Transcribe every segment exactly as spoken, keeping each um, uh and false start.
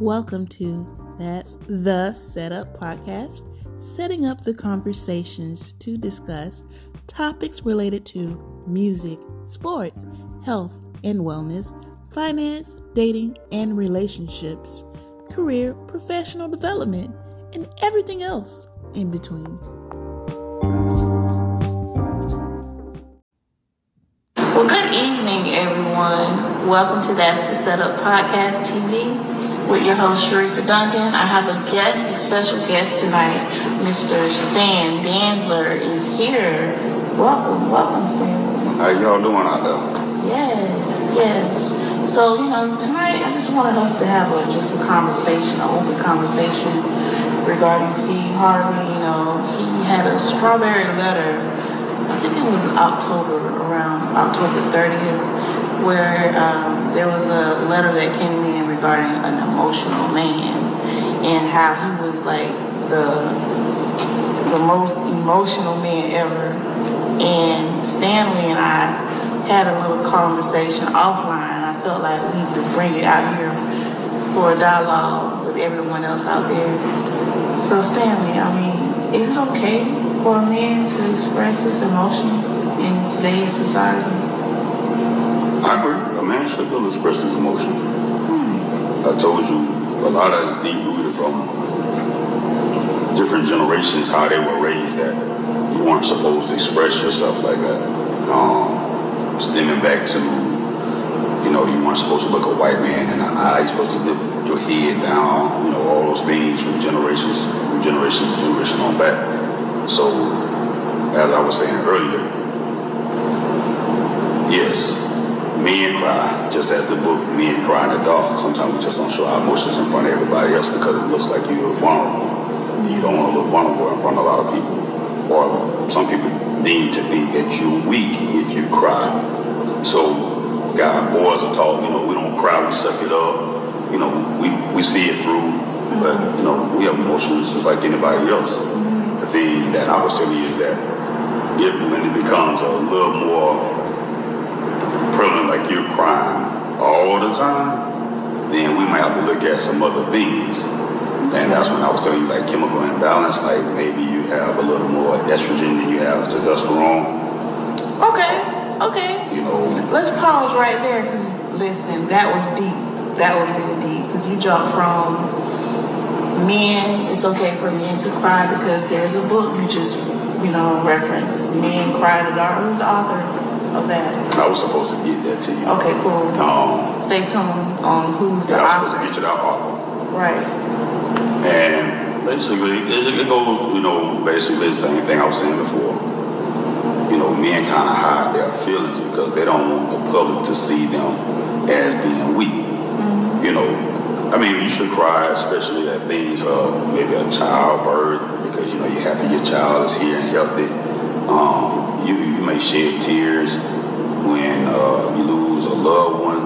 Welcome to That's the Setup Podcast, setting up the conversations to discuss topics related to music, sports, health and wellness, finance, dating and relationships, career, professional development, and everything else in between. Well, good evening, everyone. Welcome to That's the Setup Podcast T V. With your host, Sharita Duncan. I have a guest, a special guest tonight. Mister Stan Danzler is here. Welcome, welcome, Stan. How y'all doing out there? Yes, yes. So, you know, tonight I just wanted us to have a just a conversation, an open conversation regarding Steve Harvey. You know, he had a strawberry letter, I think it was in October, around October thirtieth, where um, there was a letter that came in regarding an emotional man and how he was like the the most emotional man ever. And Stanley and I had a little conversation offline. I felt like we need to bring it out here for a dialogue with everyone else out there. So Stanley, I mean, is it okay for a man to express his emotion in today's society? I agree. A man should be able to express his emotion. Hmm. I told you, a lot of it's deep rooted from different generations, how they were raised, that you weren't supposed to express yourself like that. Um, stemming back to, you know, you weren't supposed to look a white man in the eye, you're supposed to lift your head down, you know, all those things from generations, from generations to generation on back. So, as I was saying earlier, yes, men cry, just as the book Men Cry in the Dark. Sometimes we just don't show our emotions in front of everybody else because it looks like you're vulnerable. You don't want to look vulnerable in front of a lot of people. Or some people deem to think that you're weak if you cry. So, God, boys are taught, you know, we don't cry, we suck it up. You know, we, we see it through, but, you know, we have emotions just like anybody else. The thing that I was telling you is that if, when it becomes a little more prevalent, like you're crying all the time, then we might have to look at some other things. And that's when I was telling you, like, chemical imbalance, like maybe you have a little more estrogen than you have testosterone. Okay, okay. You know. Let's pause right there, because, listen, that was deep. That was really deep, because you jumped from men, it's okay for men to cry, because there's a book you just, you know, referenced, Men Cry in the Dark. Who's the author of that? I was supposed to get that to you. Okay, cool. Um, Stay tuned on who's the yeah, author. I was supposed to get you that author. Right. And basically, it goes, you know, basically the same thing I was saying before. You know, men kind of hide their feelings because they don't want the public to see them as being weak. Mm-hmm. You know, I mean, you should cry, especially at things of maybe a childbirth, because, you know, you're happy your child is here and healthy. Um, you, you may shed tears when uh, you lose a loved one,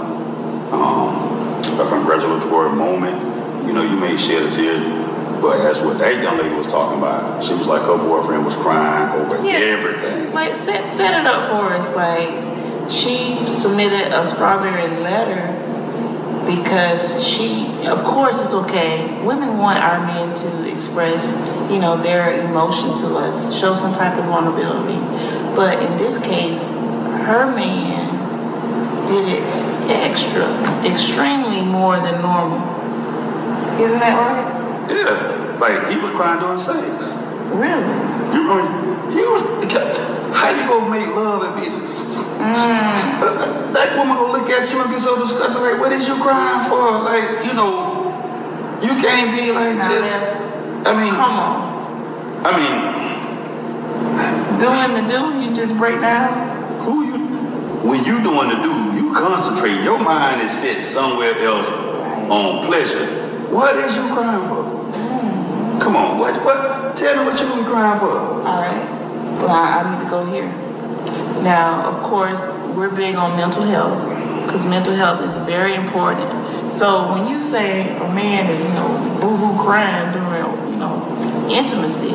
um, a congratulatory moment. You know, you may shed a tear, but that's what that young lady was talking about. She was like, her boyfriend was crying over yes. everything. Like, set, set it up for us. Like, she submitted a strawberry letter because she, of course it's okay. Women want our men to express, you know, their emotion to us, show some type of vulnerability. But in this case, her man did it extra, extremely more than normal. Isn't that right? Yeah, like he was crying during sex. Really? You know, he was. How you gonna make love and be? Mm. That woman gonna look at you and be so disgusted. Like, what is you crying for? Like, you know, you can't be like now just. I mean, come on. I mean, doing the do, you just break down. Who you? When you doing the do, you concentrate. Your mind is set somewhere else right. On pleasure. What is you crying for? Mm. Come on, what, what? Tell me what you be crying for. All right. Well, I, I need to go here. Now, of course, we're big on mental health, because mental health is very important. So when you say a man is, you know, boo-hoo crying during, you know, intimacy,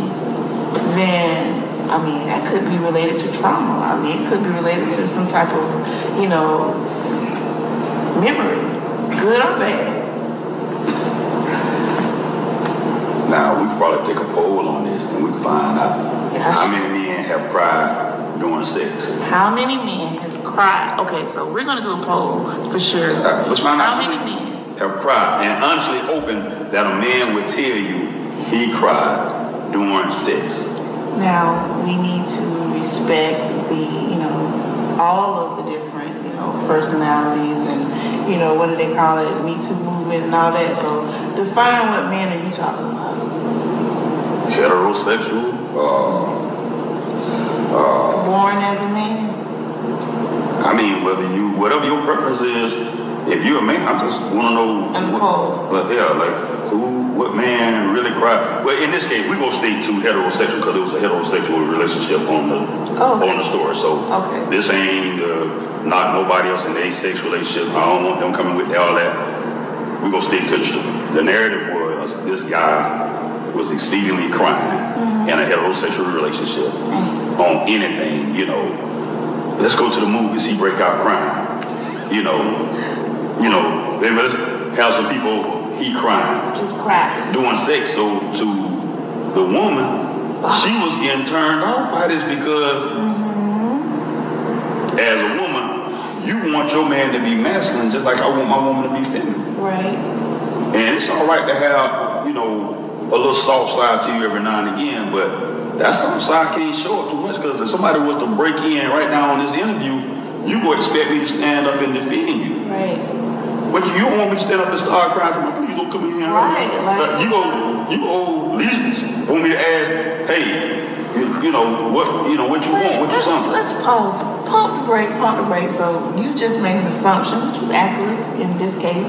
then, I mean, that could be related to trauma. I mean, it could be related to some type of, you know, memory, good or bad. Now, we could probably take a poll on this and we can find out Yeah. how many men have cried during sex. How many men has cried? Okay, so we're gonna do a poll for sure. Uh, let's find How out many men? have cried and honestly hoping that a man would tell you he cried during sex. Now, we need to respect the, you know, all of the different, you know, personalities and, you know, what do they call it, Me Too movement and all that. So, define what men are you talking about? Heterosexual, uh, uh, Born as a man? I mean, whether you, whatever your preference is, if you're a man, I just want to know. And what, poll. But yeah, like who, what man really cried? Well, in this case, we gonna stay to heterosexual because it was a heterosexual relationship on the Oh, okay. on the story. So Okay. this ain't uh, not nobody else in a sex relationship. I don't want them coming with all that. We gonna stick to the story. The narrative was this guy was exceedingly crying Mm-hmm. in a heterosexual relationship Mm-hmm. on anything. You know, let's go to the movies. He break out crying. You know. You know, they let's have some people he crying Just cry. doing sex. So to the woman, she was getting turned off by this because Mm-hmm. as a woman, you want your man to be masculine just like I want my woman to be feminine. Right. And it's all right to have, you know, a little soft side to you every now and again, but that soft side can't show up too much because if somebody was to break in right now on this interview, you would expect me to stand up and defend you. Right. But you don't want me to stand up and start crying to me, please don't come in here. Right, like- But you go, you go, at least want me to ask, hey, you, you know, what, you know, what you want, what you let's, something. let's pause the pump the brake, pump the brake. So you just made an assumption, which was accurate in this case.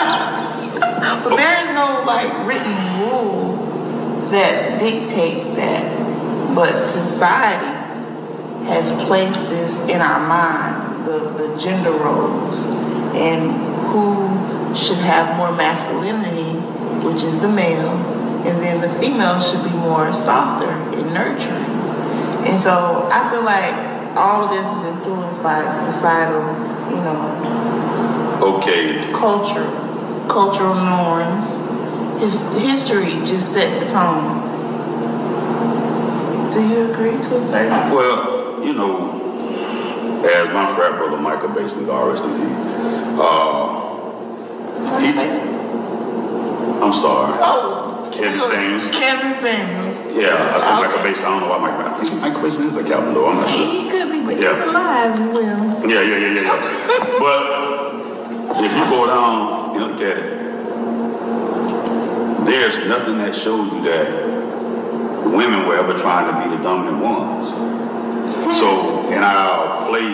But there is no like written rule that dictates that. But society has placed this in our mind, the, the gender roles, and who should have more masculinity, which is the male, and then the female should be more softer and nurturing. And so I feel like all of this is influenced by societal, you know, Okay, culture, cultural norms. His history just sets the tone. Do you agree to a certain extent? well, you know, as my frat brother Michael Basin, God rest in peace, uh, he, I'm sorry, Oh, Kevin Samuels. Kevin Samuels. Yeah, I said Okay. Michael Basin, I don't know why Michael, I think Michael Basin is a captain though, I'm not sure. He could be, but Yeah. he's alive and well. Yeah, yeah, yeah, yeah, yeah. But if you go down and look at it, there's nothing that shows you that women were ever trying to be the dominant ones. So in our play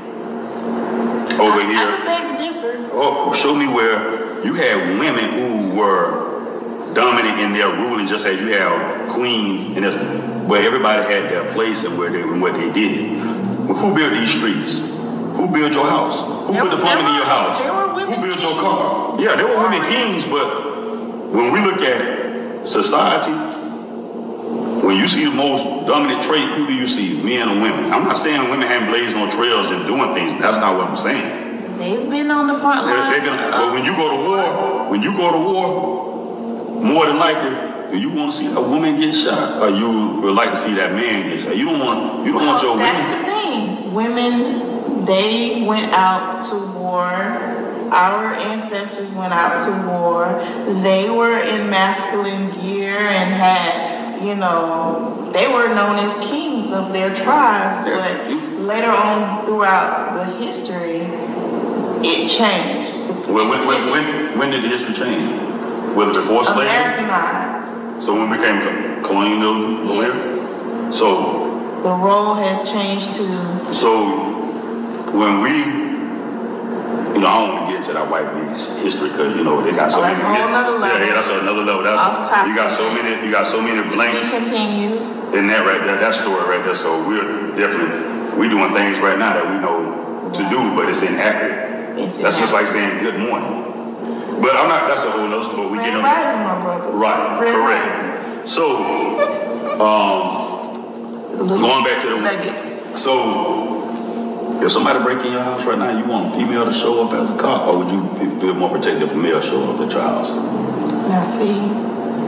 over I, here, I would beg to differ. oh, show me where you had women who were dominant in their ruling, just as you have queens, and there's where everybody had their place and where they and what they did. Who built these streets? Who built your house? Who There put the were- plumbing in there your were- house? there were women Who built your kings. car? Yeah, there were women kings, but when we look at society, when you see the most dominant trait, who do you see? Men or women? I'm not saying women haven't blazed on trails and doing things. That's not what I'm saying. They've been on the front They're, line. they're gonna, but when you go to war, when you go to war, more than likely, do you want to see a woman get shot, or you would like to see that man get shot? You don't want, you don't want your That's women. the thing. Women, they went out to war. Our ancestors went out to war. They were in masculine gear and had, you know, they were known as kings of their tribes. But later on throughout the history, it changed. Well, when, when, when, when did the history change? Was it before slavery? Americanized. So when we became co- colonial, Yes. so The role has changed to so when we, you know, I don't want to get into that white man's history because you know they got so Oh, many. that's a whole nother level. Yeah, yeah, that's another level. That's Off topic. you got so many, you got so many be blanks continued. in that right there, that story right there. So we're definitely we doing things right now that we know to do, but it's inaccurate. It's That's just like saying good morning. But I'm not. That's a whole other story. We Red get on. Rising, my brother. Right, Red correct. So, um, Rising. going back to the Nuggets. so, if somebody break in your house right now, you want a female to show up as a cop, or would you feel more protective if a male showed up at your house? Now see,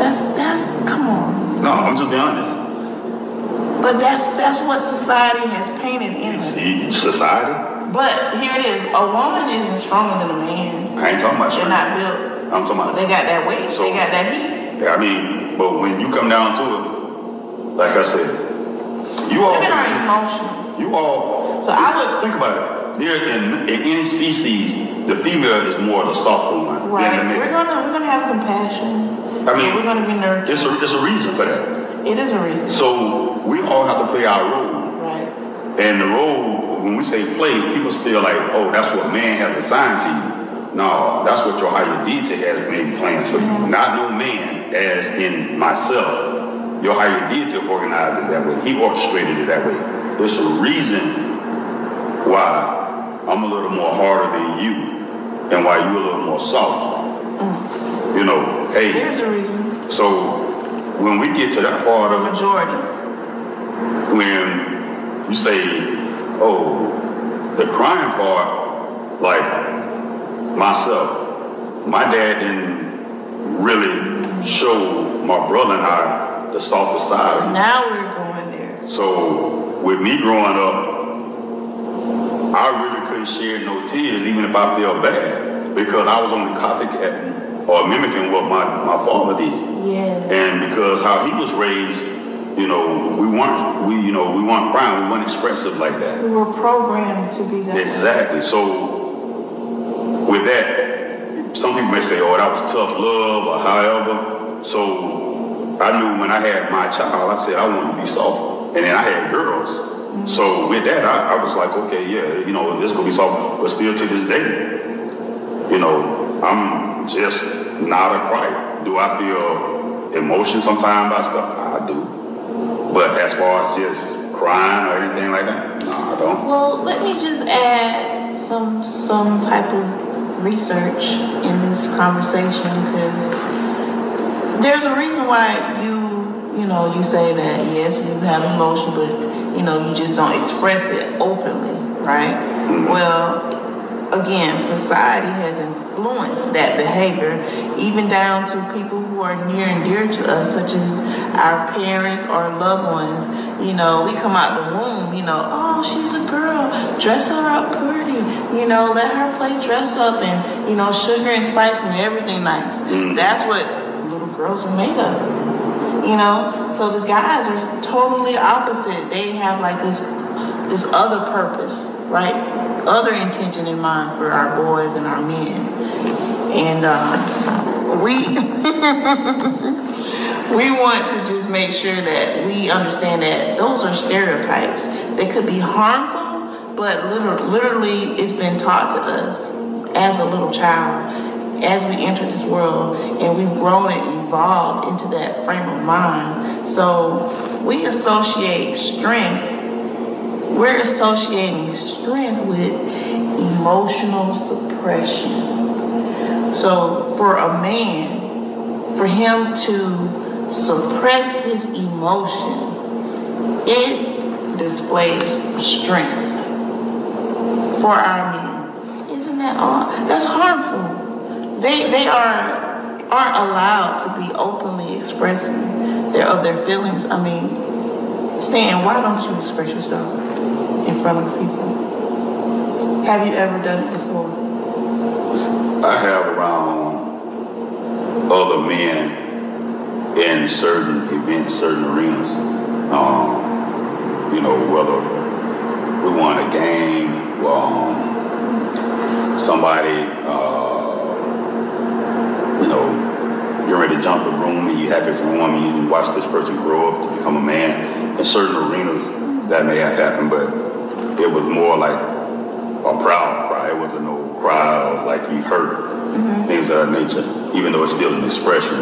That's that's come on. No, I'm just being honest. But that's that's what society has painted in us. See, society? But here it is. A woman isn't stronger than a man. I ain't talking about They're strength. not built. I'm talking about. They got that weight. So, they got that heat. I mean, but when you come down to it, like I said, you all. Women are emotional. You all. So I would think about it. There in, in any species, the female is more the softer one right. than the male. We're gonna we're gonna have compassion. I mean, we're gonna be nurturing. There's a, there's a reason for that. It is a reason. So we all have to play our role. Right. And the role, when we say play, people feel like, oh, that's what man has assigned to you. No, that's what your higher deity has made plans for mm-hmm. you. Not no man, as in myself. Your higher deity organized it that way. He orchestrated it that way. There's a reason why I'm a little more harder than you and why you're a little more soft. Mm. You know, hey. There's a reason. So when we get to that part of the majority, when you say, oh, the crying part, like myself, my dad didn't really show my brother and I the softer side. Now we're going there. So with me growing up, I really couldn't shed no tears, even if I felt bad, because I was only copycat or mimicking what my, my father did. Yeah. And because how he was raised, you know, we weren't we you know we weren't crying, we weren't expressive like that. We were programmed to be that. Exactly. Way. So with that, some people may say, "Oh, that was tough love," or however. So I knew when I had my child, I said I wanted to be soft, and then I had girls. Mm-hmm. So with that, I, I was like, okay, yeah, you know, this gonna be soft, but still to this day, you know, I'm just not a crier. Do I feel emotion sometimes about stuff? I do. But as far as just crying or anything like that, no, I don't. Well, let me just add some some type of research in this conversation, because there's a reason why you, you know, you say that, yes, you have emotion, but, you know, you just don't express it openly, right? Mm-hmm. Well, again, society has influenced that behavior, even down to people who are near and dear to us, such as our parents or loved ones. You know, we come out the womb, you know, oh, she's a girl, dress her up pretty, you know, let her play dress up and, you know, sugar and spice and everything nice. Mm. That's what little girls are made of, you know? So the guys are totally opposite. They have like this, this other purpose, right? Other intention in mind for our boys and our men. And uh, we we want to just make sure that we understand that those are stereotypes. They could be harmful, but literally, literally it's been taught to us as a little child, as we enter this world, and we've grown and evolved into that frame of mind. So we associate strength We're associating strength with emotional suppression. So for a man, for him to suppress his emotion, it displays strength for our men. Isn't that all? That's harmful. They they are aren't allowed to be openly expressing their of their feelings. I mean, Stan, why don't you express yourself in front of people? Have you ever done it before? I have around other men in certain events, certain arenas. Um, you know, whether we won a game, um, somebody, uh, you know, you're ready to jump the broom and you're happy for a woman, you watch this person grow up to become a man. In certain arenas, that may have happened, but it was more like a proud cry. It wasn't no cry of like you hurt, mm-hmm. things of that nature, even though it's still an expression.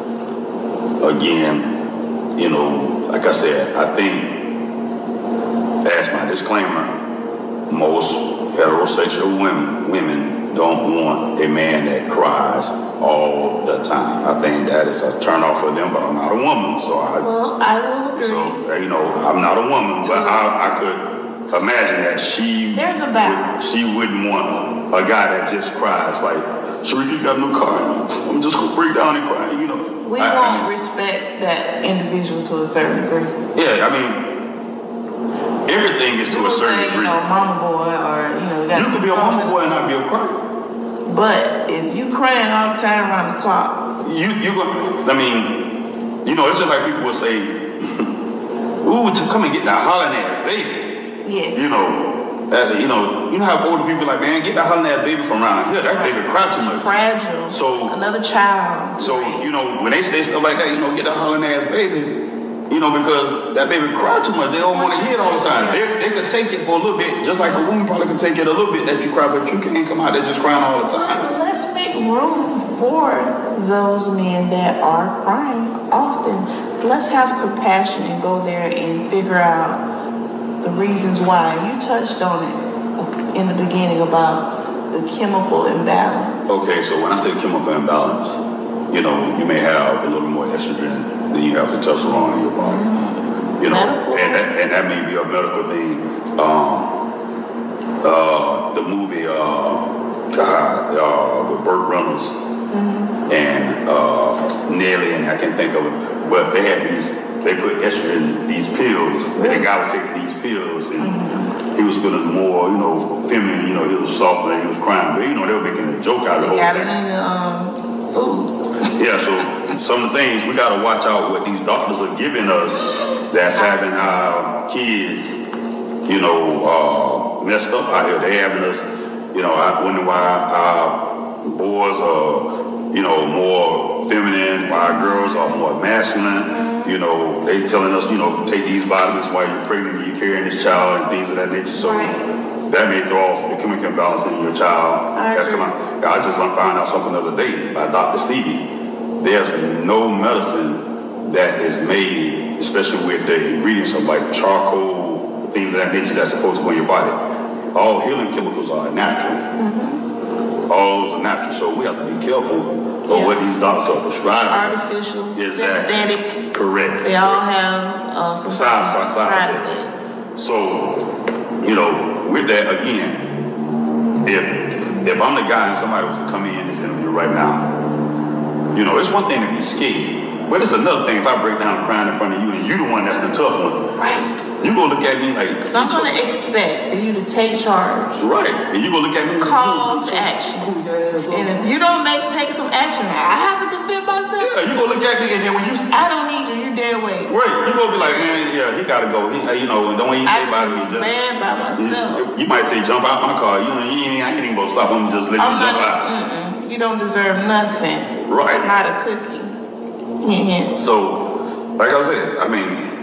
Again, you know, like I said, I think, that's my disclaimer, most heterosexual women, women don't want a man that cries all the time. I think that is a turn off for them, but I'm not a woman, so I... Well, I will agree. So, you know, I'm not a woman, but I, I could imagine that she... There's a balance. Would, she wouldn't want a guy that just cries, like, Sharika, you got a new car, I'm just gonna break down and cry, you know. we I, won't I mean, respect that individual to a certain degree. Yeah, I mean, everything is to you a certain say, degree. You know, mama boy, or you know, you, you could be a mama boy and not be a crier. But if you crying all the time around the clock, you you go. I mean, you know, it's just like people will say, "Ooh, to come and get that hollering ass baby." Yes. You know, that, you know, you know how older people are like, man, get that hollering ass baby from around here. That baby cry too much. Fragile. So another child. So you know, when they say stuff like that, you know, get that hollering ass baby. You know, because that baby cry too much. They don't want to hear it all the time. They, they could take it for a little bit, just like a woman probably could take it a little bit that you cry, but you can't come out there just crying all the time. Let's make room for those men that are crying often. Let's have compassion and go there and figure out the reasons why. You touched on it in the beginning about the chemical imbalance. Okay, so when I say chemical imbalance, you know, you may have a little more estrogen than you have testosterone in your body. Mm-hmm. You know, medical. and that, and that may be a medical thing. Um, uh, the movie, uh, God, uh, with Burt Reynolds mm-hmm. and uh, Nelly, and I can't think of it, but they had these. They put estrogen, these pills, and the guy was taking these pills, and mm-hmm. he was feeling more, you know, feminine. You know, he was softer, and he was crying, but you know, they were making a joke out of the whole got thing. Got it in the um, food. Yeah, so some of the things we gotta watch out what these doctors are giving us that's having our kids, you know, uh, messed up out here. They having us, you know, I wonder why our boys are, you know, more feminine, why our girls are more masculine. You know, they telling us, you know, take these vitamins while you're pregnant, you're carrying this child and things of that nature. So right. that may throw off the chemical imbalance in your child. That's come out. I just found out something the other day by Doctor Seeley. There's no medicine that is made, especially with the ingredients of like charcoal, things of that nature that's supposed to go in your body. All healing chemicals are natural. Mm-hmm. All those are natural, so we have to be careful of yeah. what these doctors are prescribing. Artificial, exactly. synthetic. Correct. They all have uh, some side, side, side effects. So, you know, with that again, if if I'm the guy and somebody was to come in this interview right now, you know, it's one thing to be scared, but it's another thing if I break down crying in front of you and you the one that's the tough one. Right. You gonna look at me like... Because I'm gonna expect for you to take charge. Right. And you gonna look at me like... Call to action. And if you don't make take some action, I have to defend myself. Yeah, you gonna look at me and then when you... I don't need you, you dead weight. Right. You gonna be like, man, yeah, he gotta go. He, you know, don't even say about me. Just... Man by myself. You, you might say, jump out my car. You know, you ain't, I ain't even gonna stop him, just let I'm you jump not, out. Mm-mm. You don't deserve nothing. Right. Not a cookie. Yeah. So, like I said, I mean,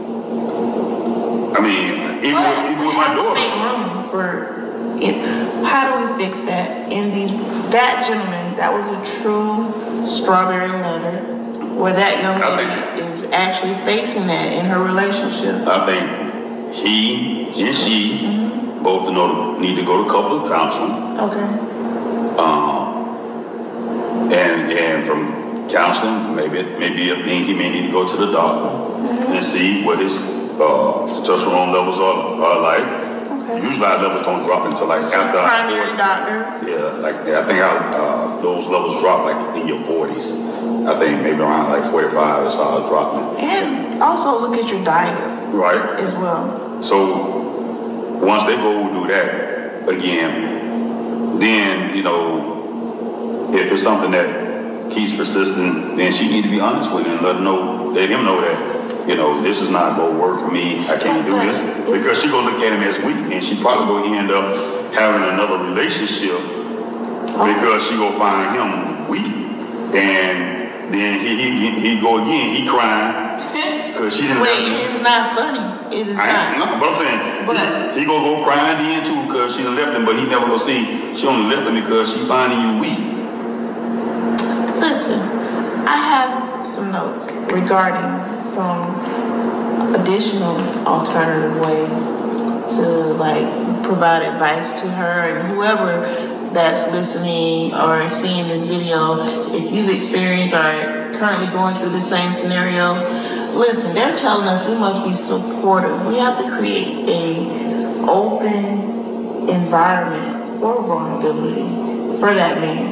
I mean, even but with, even with my daughters. Make room for it. How do we fix that? In these, that gentleman, that was a true strawberry letter, where that young lady is actually facing that in her relationship. I think he and she mm-hmm. both know, need to go to couples counseling. Okay. Um, and and from counseling, maybe maybe a thing he may need to go to the doctor mm-hmm. and see what his uh, testosterone levels are, are like. Okay. Usually our levels don't drop until like so after primary doctor. Yeah, like yeah, I think I, uh, those levels drop like in your forties. I think maybe around like forty-five it started dropping. And also look at your diet. Right. As well. So once they go do that again, then you know if it's something that keeps persisting, then she need to be honest with him and let him know, let him know that, you know, this is not gonna work for me. I can't do this. Because she gonna look at him as weak and she probably gonna end up having another relationship because she gonna find him weak. And then he he he go again, he crying. Cause she didn't Wait, it's not funny. It is I, not. No, but I'm saying but, he, he gonna go crying then too because she done left him, but he never gonna see she only left him because she finding you weak. Listen, I have some notes regarding some additional alternative ways to like provide advice to her and whoever that's listening or seeing this video. If you've experienced or are currently going through the same scenario, listen, they're telling us we must be supportive. We have to create a open environment for vulnerability for that man.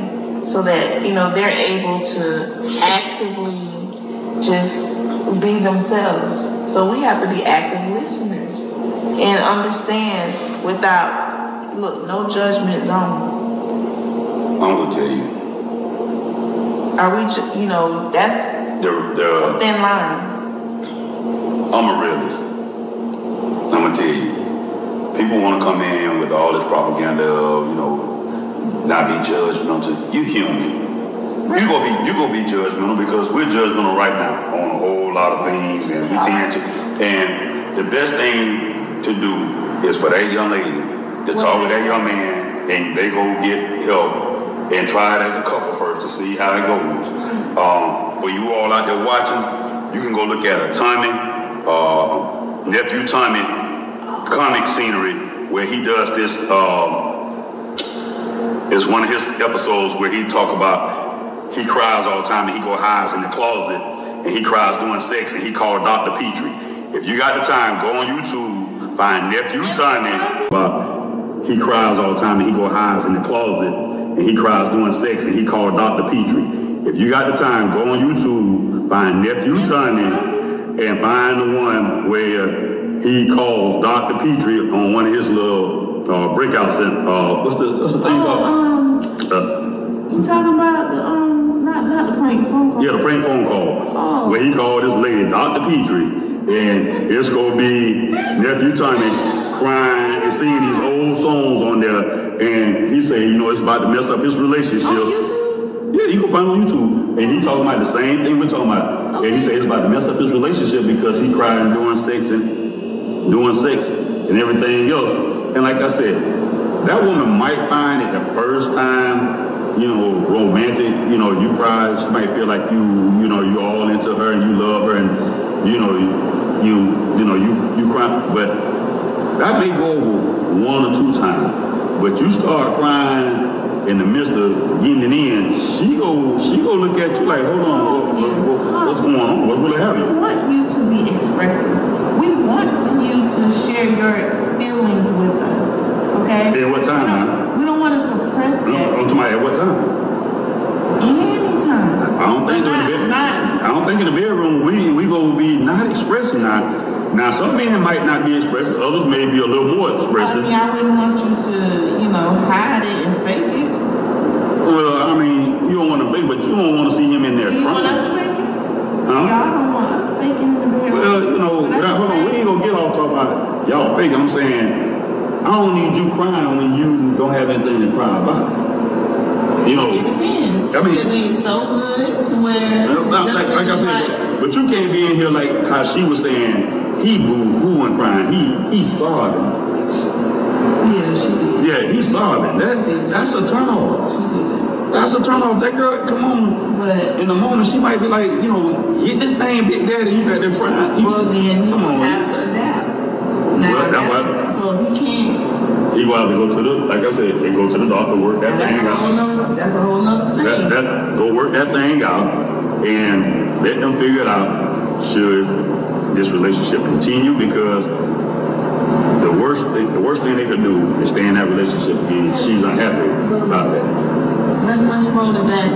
so that, you know, they're able to actively just be themselves. So we have to be active listeners and understand without, look, no judgment zone. I'm gonna tell you. Are we, ju- you know, that's the, the, a thin line. I'm a realist. I'm gonna tell you. People want to come in with all this propaganda of, you know, not be judgmental. You human. You gonna be you gonna be judgmental because we're judgmental right now on a whole lot of things, and we tend to. And the best thing to do is for that young lady to talk with that young man, and they go get help and try it as a couple first to see how it goes. Um, for you all out there watching, you can go look at a Tommy, uh, nephew Tommy comic scenery where he does this. Um, it's one of his episodes where he talk about. He cries all the time, and he go hides in the closet, and he cries doing sex, and he called Doctor Petrie. If you got the time, go on YouTube, find Nephew Tommy. But he cries all the time, and he go hides in the closet, and he cries doing sex, and he called Doctor Petrie. If you got the time, go on YouTube, find Nephew Tommy, and find the one where he calls Doctor Petrie on one of his little uh, breakouts. And uh, what's the what's the thing oh, called? Um, uh, you talking about the um. Not, not the prank phone call. Yeah, the prank phone call. Oh. Where he called this lady, Doctor Petrie, and it's gonna be Nephew Tommy crying and singing these old songs on there, and he said, you know, it's about to mess up his relationship. On YouTube? Yeah, you can find it on YouTube. And he talking about the same thing we're talking about. Okay. And he said it's about to mess up his relationship because he crying doing sex and doing sex and everything else. And like I said, that woman might find it the first time, you know, romantic, you know, you cry, she might feel like you, you know, you all into her and you love her and, you know, you, you know, you, you cry, but that may go over one or two times, but you start crying in the midst of getting it in, she go, she go look at you like, hold on, what, what, what, what's going on? What really happened? We want you to be expressive. We want you to share your feelings with us, okay? At what time, man? We don't want to suppress that. I'm talking about at what time? Anytime. I don't think in the bed, not, I don't think in the bedroom we we gonna be not expressing now. Now some men might not be expressive, others may be a little more expressive. I mean, I wouldn't want you to, you know, hide it and fake it. Well, I mean, you don't want to fake, but you don't want to see him in there Do you crying. want us faking? Huh? Y'all don't want us faking in the bedroom. Well, you know, So now, hold on, we ain't gonna get off talking about y'all faking. I'm saying I don't need you crying when you don't have anything to cry about. You know, it depends. I mean, it could be so good to where like, like I said, but you can't be in here like how she was saying he boo-hooing crying. He he sobbing. Yeah, she did. Yeah, he sobbing. That that's a turn off. She did that. That's a turn off. That girl, come on. But in the moment, she might be like, you know, hit this thing, Big Daddy. You got to cry. You, well, then he come on, have to adapt. Now, well, that's, so if he can't. He will have to go to the, like I said, they go to the doctor, work that that's thing a whole out. Nother, that's a whole nother thing. That, that, go work that thing out and let them figure it out. Should this relationship continue? Because the worst, the worst thing they could do is stay in that relationship and she's unhappy about that. Let's let's roll it back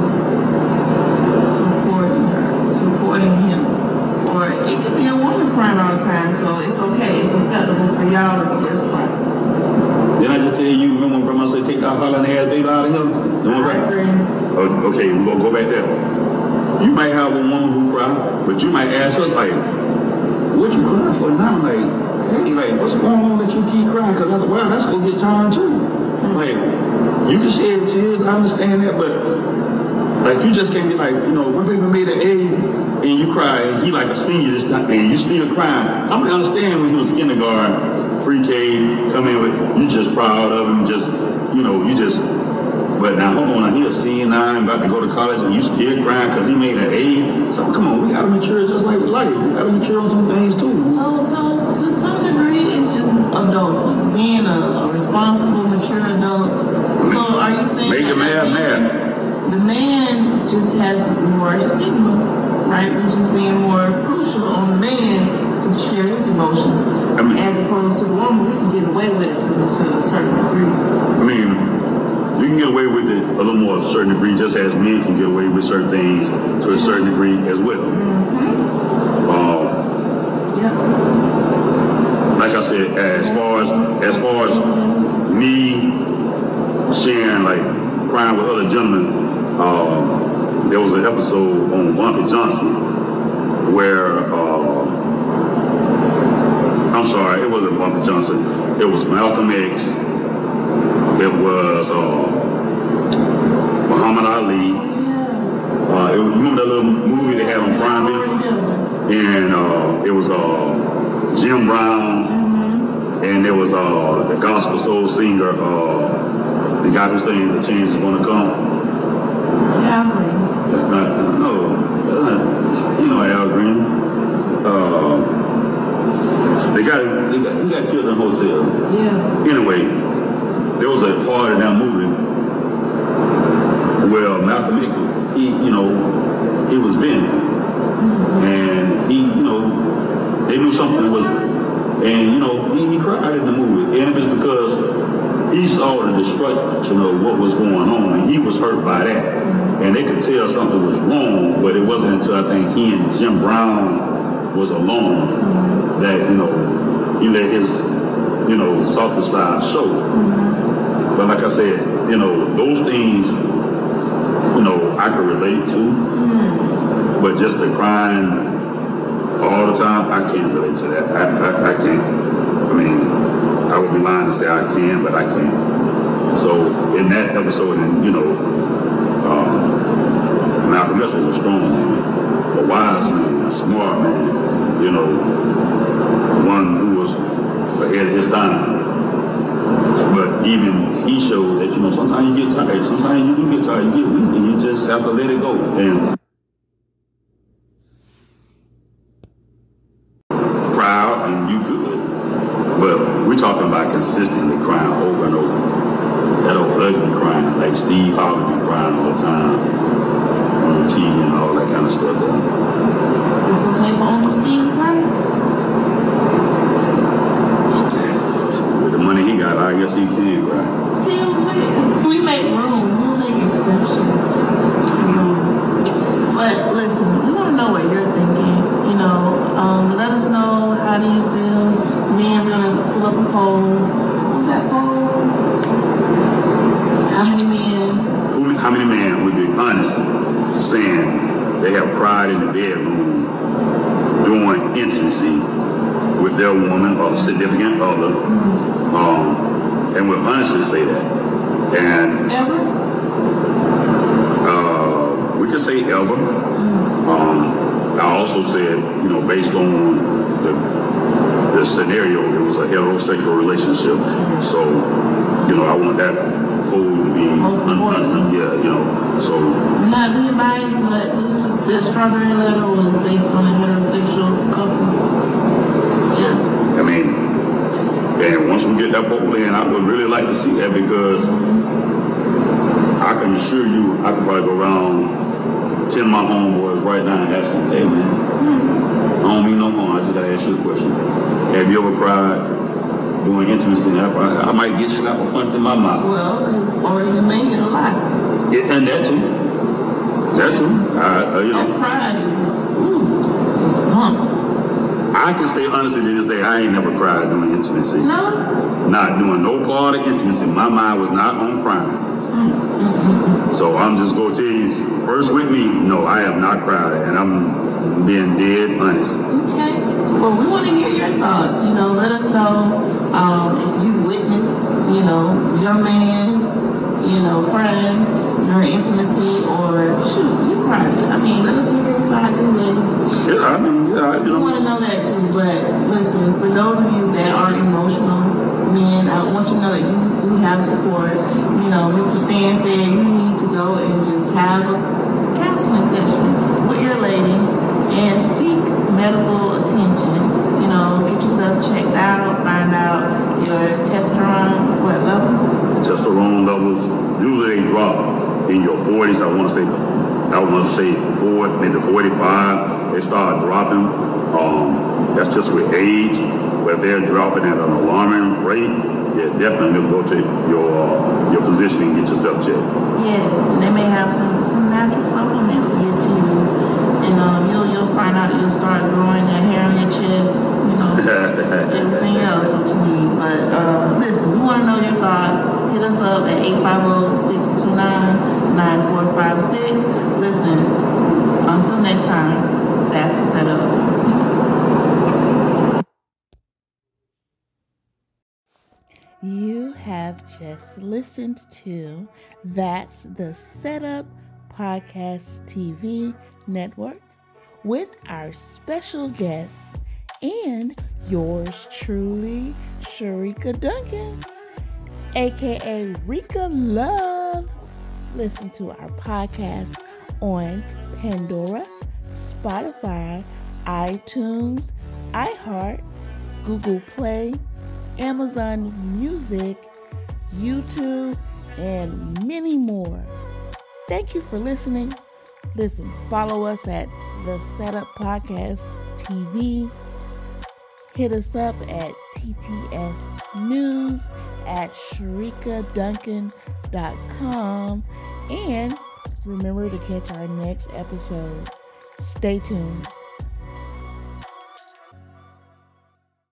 to supporting her, supporting him. Or it could be a woman crying all the time, so it's okay. It's acceptable for y'all to see us cry. Didn't I just tell you, remember when grandma said take that hollering ass baby out of here? I agree. Oh, okay, we're gonna go back there. You might have a woman who cry, but you might ask her like, what you crying for now? Like, hey, like, what's going on that you keep crying? Because after a while, that's gonna get tired too. Like, you can shed tears, I understand that, but like, you just can't be like, you know, my baby made an A and you cry, and he like a senior this time, and you still crying. I can understand when he was kindergarten, pre-K, come in with, you just proud of him, just, you know, you just, but now, hold on, he a senior now, about to go to college, and you still crying because he made an A. So, come on, we gotta mature just like life. We gotta mature on some things too. So, so to some degree, it's just adulthood, being a, a responsible, mature adult. So, are you saying Make that it mad, mad. The man just has more stigma, right? Which is being more crucial on the man to share his emotion. I mean, as opposed to the woman, we can get away with it to, to a certain degree. I mean, you can get away with it a little more to a certain degree, just as men can get away with certain things to a certain degree as well. Mm-hmm. Um, Yep. like I said, as far as as far as me sharing like crying with other gentlemen, um, there was an episode on Bumpy Johnson where uh, I'm sorry, it wasn't Bumpy Johnson. It was Malcolm X. It was uh, Muhammad Ali. Uh, it was, remember that little movie they had on Prime Video? And uh, it was uh, Jim Brown, mm-hmm. and there was uh, the gospel soul singer, uh, the guy who saying the change is going to come. Al Green. That's not, no, that's not, you know Al Green. Uh, they got, they got, he got killed in a hotel. Yeah. Anyway, there was a part in that movie where Malcolm X, he, you know, he was venting. And he, you know, they knew something was, and you know, he, he cried in the movie, and it was because he saw the destruction of what was going on, and he was hurt by that, and they could tell something was wrong, but it wasn't until I think he and Jim Brown was alone that, you know, he let his, you know, softer side show. But like I said, you know, those things, you know, I could relate to. But just the crying all the time, I can't relate to that. I, I, I can't. I mean, I would be lying to say I can, but I can't. So in that episode, and you know, um, Malcolm X was a strong man, a wise man, a smart man. You know, one who was ahead of his time. But even he showed that, you know, sometimes you get tired. Sometimes you do get tired. You get weak, and you just have to let it go. And talking about consistently crying over and over. That old ugly crying, like Steve Harvey be crying all the time on the T V and all that kind of stuff. There. Is it okay for Uncle Steve to cry? With the money he got, I guess he can cry. See what I'm saying? We make room, we make exceptions. You know? But listen, we want to know what you're thinking. You know, um, let us know, how do you feel? Me and we're gonna pull up a poll. What's that poll? How many men? Who, how many men would be honest saying they have cried in the bedroom doing intimacy with their woman or significant other, mm-hmm. um, and would honestly say that? And ever? Uh, we could say ever. Mm-hmm. Um, I also said, you know, based on the the scenario, it was a heterosexual relationship. So, you know, I want that poll to be most important. Yeah, you know, so. I'm not being biased, but this is the strawberry letter was based on a heterosexual couple. Yeah. I mean, and once we get that poll in, I would really like to see that, because mm-hmm. I can assure you, I could probably go around ten of my homeboys right now and ask them, hey man, mm-hmm. I don't mean no harm, I just gotta ask you a question. Have you ever cried doing intimacy? I, I might get slapped or punched in my mouth. Well, because, or you may get a lot. Yeah, and that too. That too. I, uh, you know. That pride is, is, ooh, is a monster. I can say honestly to this day, I ain't never cried doing intimacy. No? Not doing no part of intimacy. My mind was not on crying. Mm-hmm. So I'm just going to tell you, first with me, no, I have not cried, and I'm being dead honest. Okay. Well, we want to hear your thoughts. You know, let us know um, if you witnessed, you know, your man, you know, crying during intimacy, or shoot, you cried. I mean, let us hear your side too, ladies. Yeah, I mean, yeah, you know. We want to know that too. But listen, for those of you that are emotional men, I want you to know that you do have support. You know, Mister Stan said you need to go and just have a counseling session with your lady and seek medical attention. You know, get yourself checked out, find out your testosterone, what level? Testosterone levels, usually they drop in your forties. I want to say, I want to say four, maybe forty-five. They start dropping. Um, that's just with age. But if they're dropping at an alarming rate, yeah, definitely go to your uh, your physician and get yourself checked. Yes, and they may have some, some natural supplements to give to you. And um, you'll you'll find out you'll start growing that hair on your chest, you know, everything else what you need. But uh, listen, we want to know your thoughts. Hit us up at eight five zero, six two nine, nine four five six. Listen, until next time, that's the setup. You have just listened to That's the Setup Podcast T V Network with our special guest and yours truly, Sharika Duncan, aka Rika Love. Listen to our podcast on Pandora, Spotify, iTunes, iHeart, Google Play, Amazon Music, YouTube, and many more. Thank you for listening. Listen, follow us at The Setup Podcast T V. Hit us up at T T S News at sharika duncan dot com. And remember to catch our next episode. Stay tuned.